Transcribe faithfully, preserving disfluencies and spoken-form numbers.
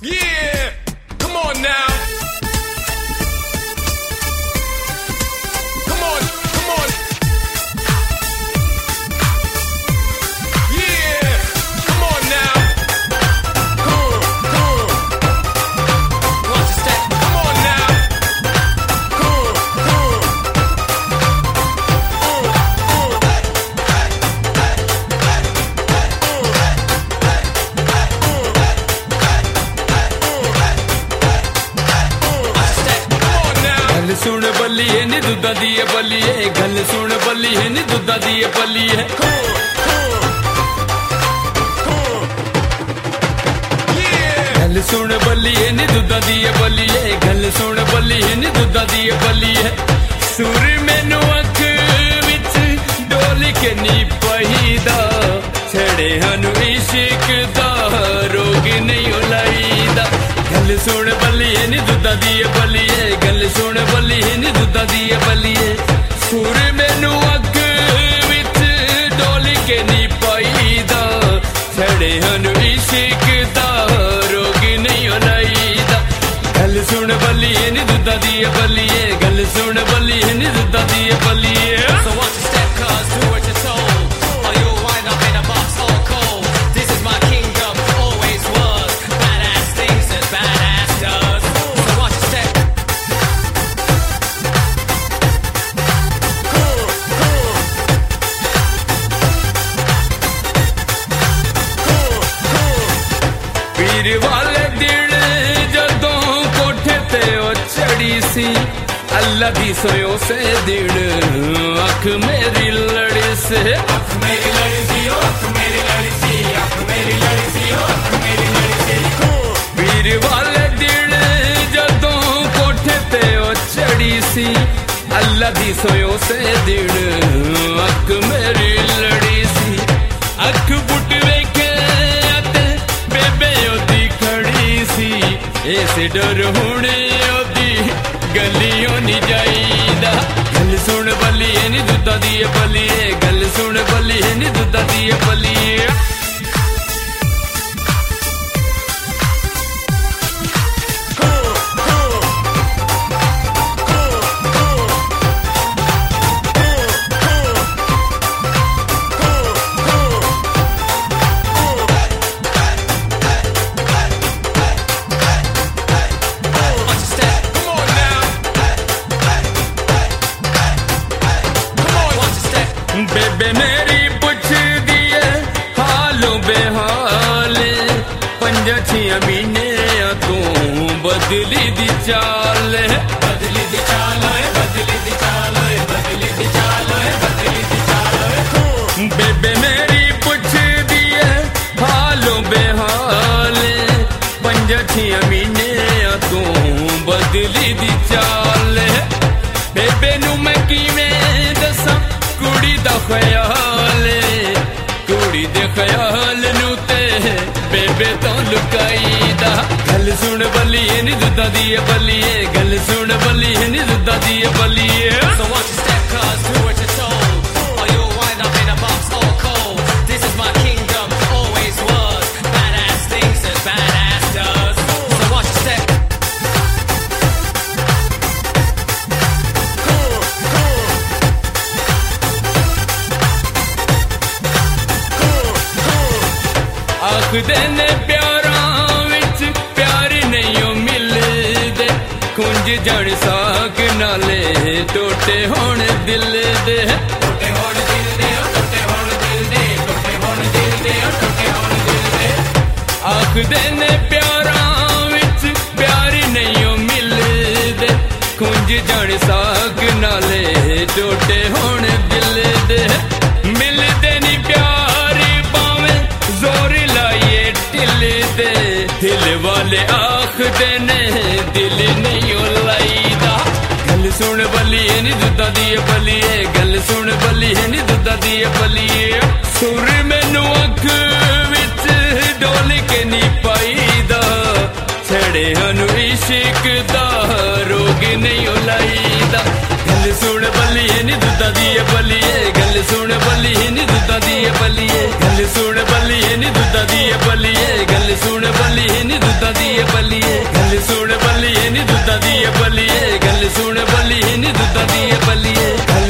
Yeah, come on now. Come on, come on. Yeah, come on now. Cool, cool. Watch your step. Come on now. Cool, cool. Ooh, ooh. गल सुन बल्लिए नी दुद्धा दिए बल्लिए, गल सुन बल्लिए नी दुद्धा दिए बल्लिए। गल सुन बल्लिए नी दुद्धा दिए बल्लिए, गल सुन बल्लिए नी दुद्धा दिए बल्लिए। सुर मैनू अख विच डोल के नी पहीदा, छड़े हनु इश्क दा रोग नहीं उलाईदा। गल सुन बल्लिए नी दुद्धा दिए बल्लिए, गल सुन बल्लिए नी दुद्धा दिए बल्लिए। सुर मैनू अग विच डोल के नी पाईदा, छड़े हनु इश्क दा रोग नहीं उलाईदा। गल सुन बल्लिए नी दुद्धा दिए बल्लिए, गल सुन बल्लिए नी दुद्धा दिए बल्लिए। So watch your step, cuz do what you're told, or you'll wind up in a box all cold. This is my kingdom, always was. Badass things that badass does. So watch your step. पीर वाले दिल जदों कोठे ते ओ चढ़ी सी, अल्लाह दी सोयो से दिल अख मेरी लड़ी से। अख मेरी लड़ी सी, अख मेरी लड़ी सी, अख मेरी लड़ी सी, अख मेरी लड़ी सी। पीर वाले दिल जदों कोठे ते ओ चढ़ी सी, अल्लाह दी सोयो से दिल अख मेरी लड़ी सी। अख बुट वेखे अते बेबे ओदी खड़ी सी, इस डर हुणे ओदी गलियों नी जाईदा। गल सुन बल्लिए नी दुद्धा दिए बल्लिए, गल सुन बल्लिए नी दुद्धा दिए बल्लिए। Watch your step. Come on now. Watch your step. बेबे मेरी पुछ दिए हालों बेहाल, पंजा छिया महीने तू बदली दी चाल। बदली दी चाल, बदली दी चाल, बदली दी चाल, बदली दी चाल। बेबे मेरी पुछ दिए हालों बेहाल, पंजा छिया महीने तू बदली दी चाल। बेबे नू मैं किवें दसां कुड़ी दा ख्याल, कुड़ी दे ख्याल नू ते बेबे तो लुकाईदा। गल सुन बल्लिए नी दुद्धा दिए बल्लिए, गल सुन बल्लिए नी दुद्धा दिए बल्लिए। So watch your step, cuz do what you're told, or you'll wind up in a box all cold. This is my kingdom, always was. Badass things that badass does. So watch your step. आखदे ने प्यारां विच प्यार नहीं ओ मिलदे, कुंज जड़ साग नाले टोटे होण दिल दे। टोटे होण दिल दे, टोटे होण दिल दे, टोटे होण दिल दे, टोटे होण दिल दे। आखदे ने प्यारां विच प्यार नहीं ओ मिलदे, कुंज जड़ साग नाले टोटे होण दिल दे। मिलदे नी प्यार पावें जोर लाइए दिल दे, दिल वाले आखदे ने दिल नहीं ओ लाईदा। गल सुन बल्लिए नी दुद्धा दिए बल्लिए, गल सुन बल्लिए नी दुद्धा दिए बल्लिए। सुर मैनू अख विच डोल के नी पाईदा, छड़े हनु इश्क दा रोग नहीं उलाईदा। गल सुन बल्लिए नी दुद्धा दिए बल्लिए, गल सुन बल्लिए नी दुद्धा दिए बल्लिए। गल सुन बल्लिए नी दुद्धा दिए बल्लिए, गल सुन बल्लिए नी दुद्धा दिए बल्लिए। गल सुन बलिए नी दुद्धा दी बलिए गल सुन बलिए नी दुद्धा दी बलिए।